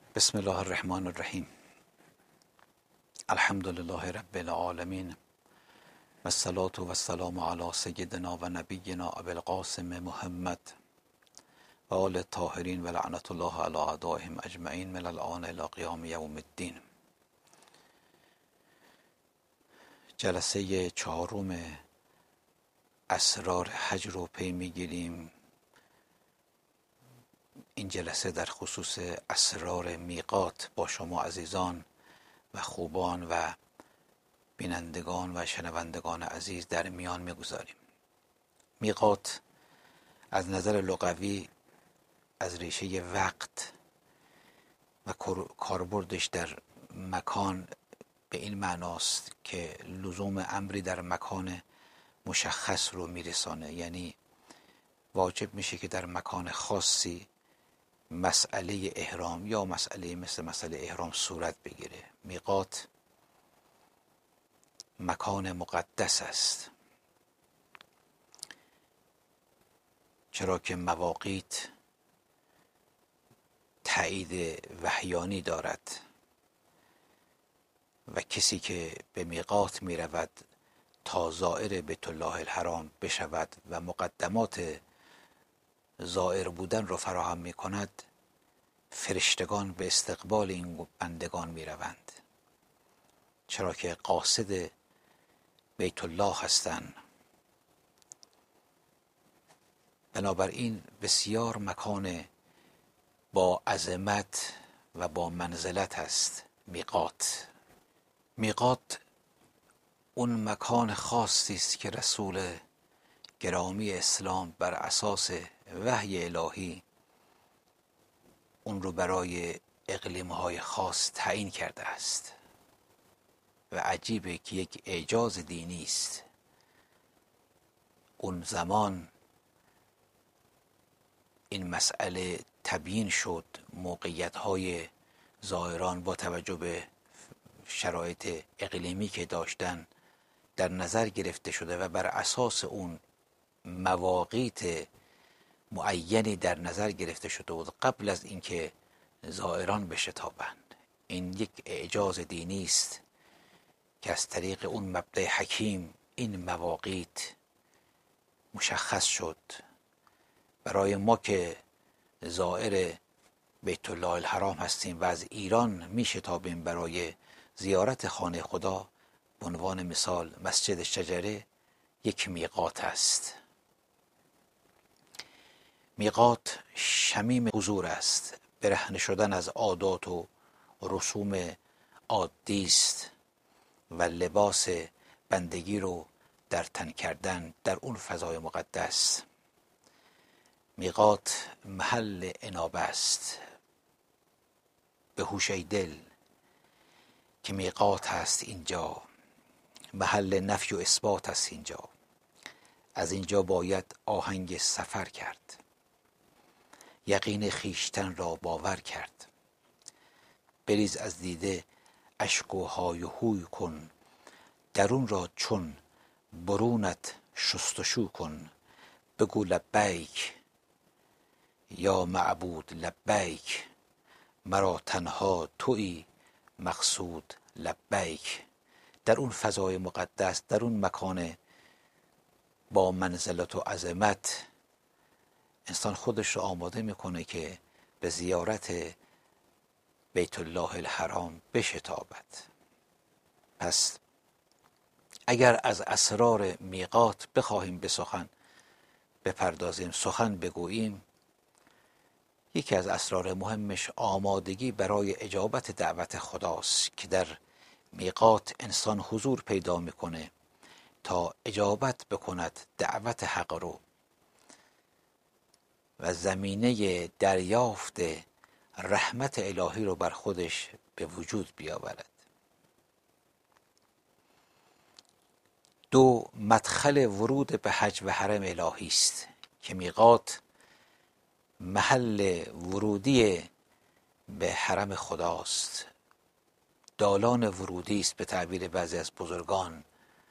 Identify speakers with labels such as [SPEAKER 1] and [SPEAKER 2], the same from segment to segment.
[SPEAKER 1] بسم الله الرحمن الرحیم. الحمد لله رب العالمین و الصلاة و السلام علی سیدنا و نبینا ابی القاسم محمد و آل الطاهرین و لعنت الله علی اعدائهم اجمعین من الآن الی قیام یوم الدین. جلسه چهارم اسرار حج رو پی میگیریم. این جلسه در خصوص اسرار میقات با شما عزیزان و خوبان و بینندگان و شنوندگان عزیز در میان میگذاریم. میقات از نظر لغوی از ریشه وقت و کاربردش در مکان به این معناست که لزوم امری در مکان مشخص رو میرسانه، یعنی واجب میشه که در مکان خاصی مسئله احرام یا مسئله مثل مسئله احرام صورت بگیره. میقات مکان مقدس است، چرا که مواقیت تایید وحیانی دارد و کسی که به میقات می رود تا زائر بیت الله الحرام بشود و مقدمات زائر بودن را فراهم می کند، فرشتگان به استقبال این بندگان می روند، چرا که قاصد بیت الله هستند. بنابراین بسیار مکان با عظمت و با منزلت است میقات. میقات اون مکان خاصی است که رسول گرامی اسلام بر اساس وحی الهی اون رو برای اقلیم‌های خاص تعیین کرده است و عجیبه که یک اعجاز دینی است. اون زمان این مسئله تبیین شد، موقعیت‌های زائران با توجه به شرایط اقلیمی که داشتن در نظر گرفته شده و بر اساس اون مواقیت معینی در نظر گرفته شده بود قبل از اینکه زائران بشتابند. این یک اعجاز دینی است که از طریق اون مبدأ حکیم این مواقیت مشخص شد. برای ما که زائر بیت الله الحرام هستیم و از ایران می شتابیم برای زیارت خانه خدا، به عنوان مثال مسجد شجره یک میقات است. میقات شمیم حضور است، برهنه شدن از عادات و رسوم عادی است و لباس بندگی رو در تن کردن در اون فضای مقدس. میقات محل انابه است. به هوش ای دل که میقات هست اینجا، محل نفی و اثبات است اینجا. از اینجا باید آهنگ سفر کرد، یقین خیشتن را باور کرد. بریز از دیده اشک و های و هوی کن، درون را چون برونت شستشو کن. بگو لبیک یا معبود لبیک، مرا تنها تویی مقصود لبیک. در اون فضای مقدس، در اون مکان با منزلت و عظمت، انسان خودش رو آماده میکنه که به زیارت بیت الله الحرام بشتابد. پس اگر از اسرار میقات بخواهیم به سخن بپردازیم، سخن بگوییم، یکی از اسرار مهمش آمادگی برای اجابت دعوت خداست که در میقات انسان حضور پیدا میکنه تا اجابت بکند دعوت حق رو و زمینه دریافت رحمت الهی رو بر خودش به وجود بیاورد. دو، مدخل ورود به حج و حرم الهی است که میقات محل ورودی به حرم خداست، دالان ورودی است به تعبیر بعضی از بزرگان.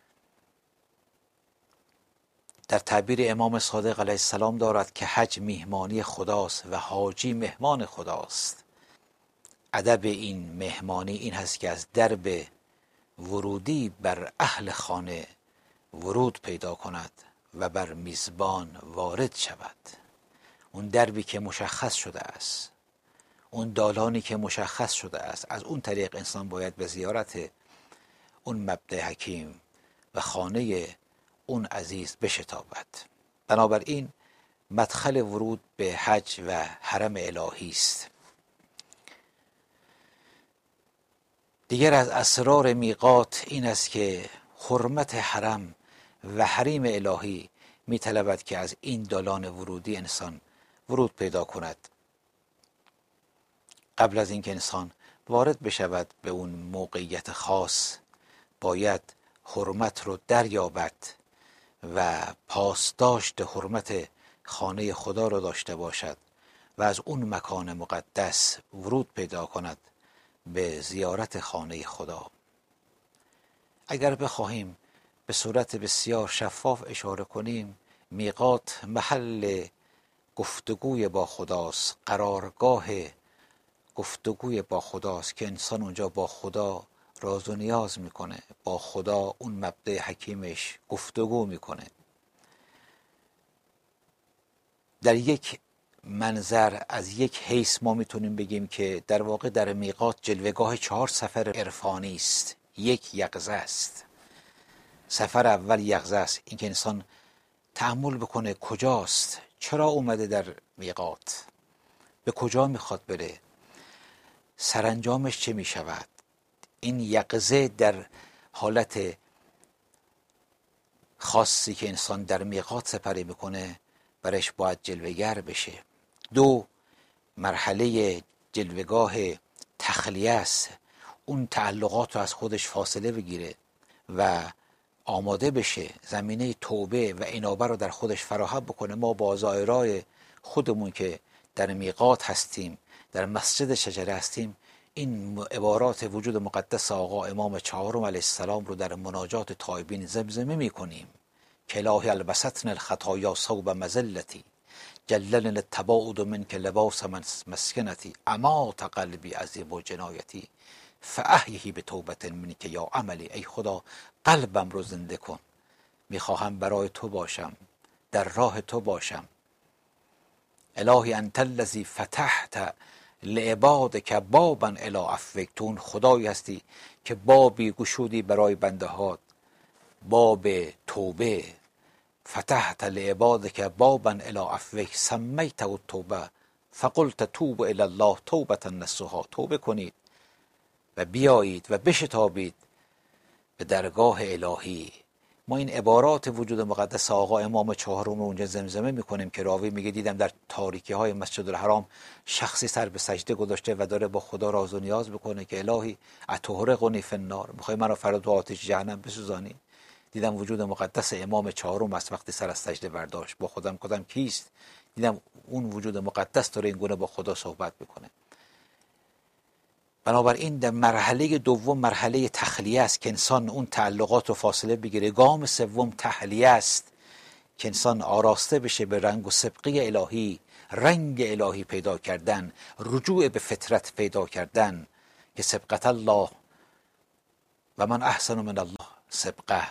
[SPEAKER 1] در تعبیر امام صادق علیه السلام دارد که حج میهمانی خداست و حاجی مهمان خداست. ادب این مهمانی این هست که از درب ورودی بر اهل خانه ورود پیدا کند و بر میزبان وارد شود. اون دربی که مشخص شده است، اون دالانی که مشخص شده است، از اون طریق انسان باید به زیارت اون مبدأ حکیم و خانه اون عزیز بشتابد. بنابراین مدخل ورود به حج و حرم الهی است. دیگر از اسرار میقات این است که حرمت حرم و حریم الهی میطلبد که از این دالان ورودی انسان ورود پیدا کند. قبل از اینکه انسان وارد بشود به اون موقعیت خاص باید حرمت رو دریابد و پاسداشت حرمت خانه خدا رو داشته باشد و از اون مکان مقدس ورود پیدا کند به زیارت خانه خدا. اگر بخواهیم به صورت بسیار شفاف اشاره کنیم، میقات محل گفتگوی با خداست، قرارگاه گفتگوی با خداست که انسان اونجا با خدا راز و نیاز میکنه، با خدا اون مبدأ حکیمش گفتگو میکنه. در یک منظر از یک حیث ما میتونیم بگیم که در واقع در میقات جلوهگاه 4 سفر عرفانی است. یک یقظه است. سفر اول یقظه است، اینکه انسان تأمل بکنه کجاست، چرا اومده در میقات، به کجا میخواد بره، سرانجامش چه میشود. این یقظه در حالت خاصی که انسان در میقات سپری میکنه برش باید جلوه‌گر بشه. 2 مرحله جلوهگاه تخلیه است. اون تعلقات رو از خودش فاصله بگیره و آماده بشه زمینه توبه و انابه رو در خودش فراهم بکنه. ما با زائرای خودمون که در میقات هستیم، در مسجد شجره هستیم، این عبارات وجود مقدس آقا امام 4 علیه السلام رو در مناجات تائبین زمزمه میکنیم. کلاهی البستن الخطایا صوب مزلتی جللن التباعد منک لباس مسکنتی امات قلبی عذیب و جنایتی فاحیه به توبت منک یا عملی. ای خدا قلبم رو زنده کن، میخواهم برای تو باشم، در راه تو باشم. الهی انت الذی فتحت لعبادک بابا الی عفوک. تو اون خدایی هستی که بابی گشودی برای بنده هات، باب توبه. فتحت لعبادک بابا الی عفوک سمیته التوبه فقلت توبوا الی الله توبة نصوحا. توبه کنید و بیایید و بشتابید به درگاه الهی. ما این عبارات وجود مقدس آقا امام 4 رو اونجا زمزمه میکنیم که راوی میگه دیدم در تاریکی های مسجد الحرام شخصی سر به سجده گذاشته و داره با خدا راز و نیاز بکنه که الهی اتحرقنی فی النار، میخوای من رو فردا آتش جهنم بسوزانی. دیدم وجود مقدس امام 4 از وقتی سر از سجده برداشت با خودم کدام کیست، دیدم اون وجود مقدس داره این گونه با خدا صحبت میکنه. بنابراین در مرحله دوم مرحله تخلیه است که انسان اون تعلقات رو فاصله بگیره. گام سوم تحلیه است که انسان آراسته بشه به رنگ و سبقه الهی، رنگ الهی پیدا کردن، رجوع به فطرت پیدا کردن که سبقت الله و من احسن من الله سبقه.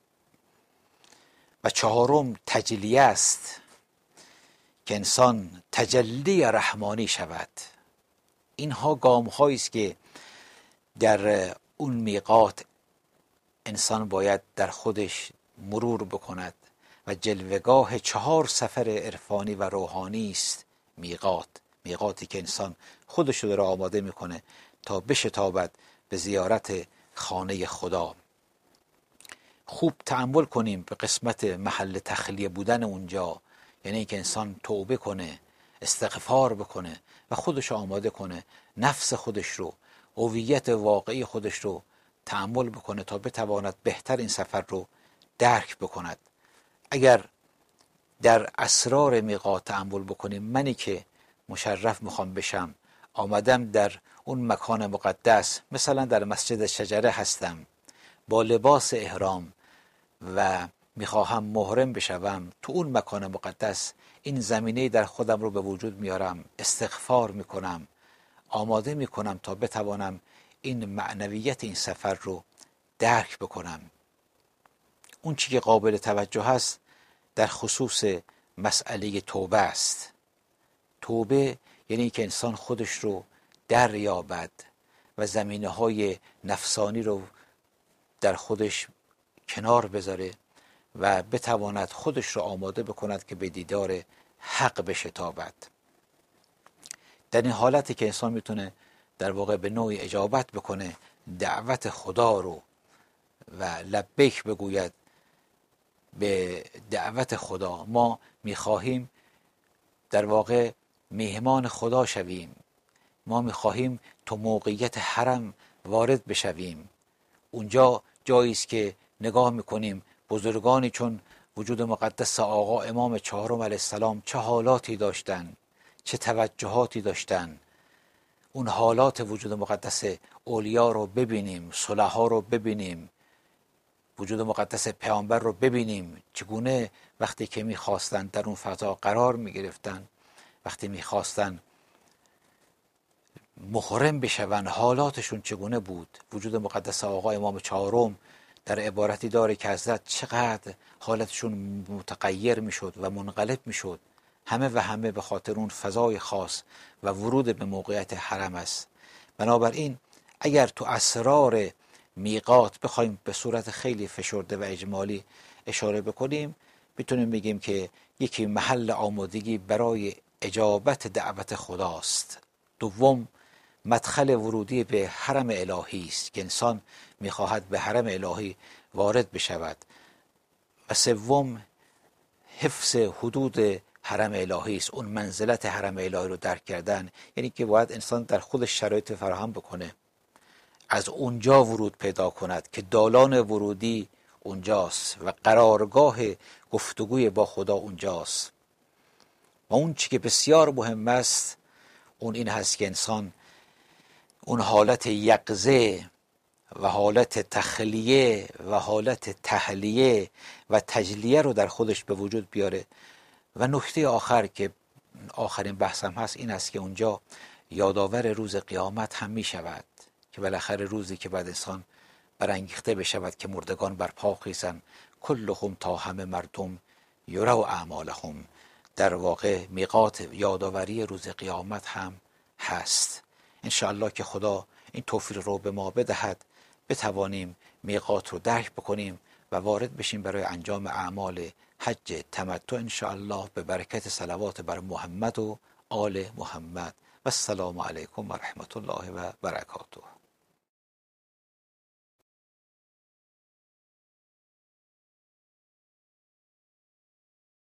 [SPEAKER 1] و 4 تجلیه است که انسان تجلی رحمانی شود. اینها گام هایی است که در اون میقات انسان باید در خودش مرور بکند و جلوهگاه 4 سفر عرفانی و روحانی است میقات. میقاتی که انسان خودش رو داره آماده میکنه تا بشتابد به زیارت خانه خدا. خوب تأمل کنیم به قسمت محل تخلیه بودن اونجا، یعنی اینکه انسان توبه کنه، استغفار بکنه و خودش آماده کنه، نفس خودش رو، هویت واقعی خودش رو تأمل بکنه تا بتواند بهتر این سفر رو درک بکند. اگر در اسرار میقات تأمل بکنیم، منی که مشرف میخوام بشم، آمدم در اون مکان مقدس، مثلا در مسجد شجره هستم با لباس احرام و میخواهم محرم بشوم، تو اون مکان مقدس این زمینه در خودم رو به وجود میارم، استغفار میکنم، آماده میکنم تا بتوانم این معنویت این سفر رو درک بکنم. اون چی که قابل توجه هست در خصوص مسئله توبه است. توبه یعنی که انسان خودش رو دریابد و زمینه‌های نفسانی رو در خودش کنار بذاره و بتواند خودش رو آماده بکند که به دیدار حق بشتابد. در این حالتی که انسان میتونه در واقع به نوعی اجابت بکنه دعوت خدا رو و لبیک بگوید به دعوت خدا. ما میخواهیم در واقع میهمان خدا شویم، ما میخواهیم تو موقعیت حرم وارد بشویم. اونجا جایی است که نگاه میکنیم بزرگانی چون وجود مقدس آقا امام چهارم علیه السلام چه حالاتی داشتن، چه توجهاتی داشتن. اون حالات وجود مقدس اولیا رو ببینیم، صلحا رو ببینیم، وجود مقدس پیامبر رو ببینیم چگونه وقتی که میخواستن در اون فضا قرار میگرفتن، وقتی میخواستن محرم بشون حالاتشون چگونه بود. وجود مقدس آقا امام چهارم در عبارتی داره که حضرت چقدر حالتشون متغیر میشد و منقلب میشد، همه و همه به خاطر اون فضای خاص و ورود به موقعیت حرم است. بنابراین اگر تو اسرار میقات بخوایم به صورت خیلی فشرده و اجمالی اشاره بکنیم، میتونیم بگیم که یکی محل آمادگی برای اجابت دعوت خداست. دوم مدخل ورودی به حرم الهی است که انسان میخواهد به حرم الهی وارد بشود. و سوم حفظ حدود حرم الهی است، اون منزلت حرم الهی رو درک کردن، یعنی که باید انسان در خودش شرایط فراهم بکنه، از اونجا ورود پیدا کند که دالان ورودی اونجاست و قرارگاه گفتگوی با خدا اونجاست. و اون چی که بسیار مهم است اون این هست که انسان اون حالت یقظه و حالت تخلیه و حالت تحلیه و تجلیه رو در خودش به وجود بیاره. و نکته آخر که آخرین بحثم هست این است که اونجا یادآور روز قیامت هم می شود که بالاخره روزی که بعد انسان برانگیخته بشود که مردگان بر پا خیزن کلهم تا همه مردم یروا اعمالهم. در واقع میقات یادآوری روز قیامت هم هست. انشاءالله که خدا این توفیق رو به ما بدهد بتوانیم میقات رو درک بکنیم و وارد بشیم برای انجام اعمال حج تمتع انشاءالله به برکت صلوات بر محمد و آل محمد. و السلام علیکم و رحمت الله و برکاته.